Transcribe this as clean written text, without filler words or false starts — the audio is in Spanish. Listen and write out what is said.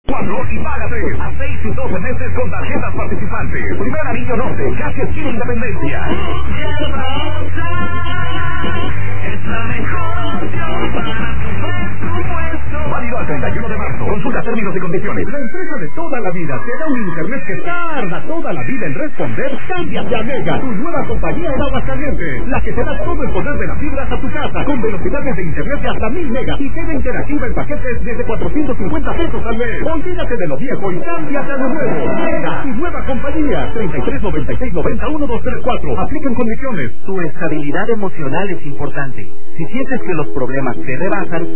Y págate a 6 y 12 meses con tarjetas participantes. Primer anillo norte, casi esquina Independencia. Es la mejor opción para tu presupuesto. Válido al 31 de marzo. Consulta términos y condiciones. La empresa de toda la vida te da un internet que tarda toda la vida en responder. Cámbiate a Mega, tu nueva compañía en Aguascalientes, la que te da todo el poder de la fibra hasta tu casa, con velocidades de internet de hasta 1000 megas y queda interactiva en paquetes desde 450 pesos al mes. Olvídate de lo viejo y cámbiate a lo nuevo. Mega, tu nueva compañía. 33 96 90 1234. Aplican condiciones. Tu estabilidad emocional es importante. Si sientes que los problemas te rebasan,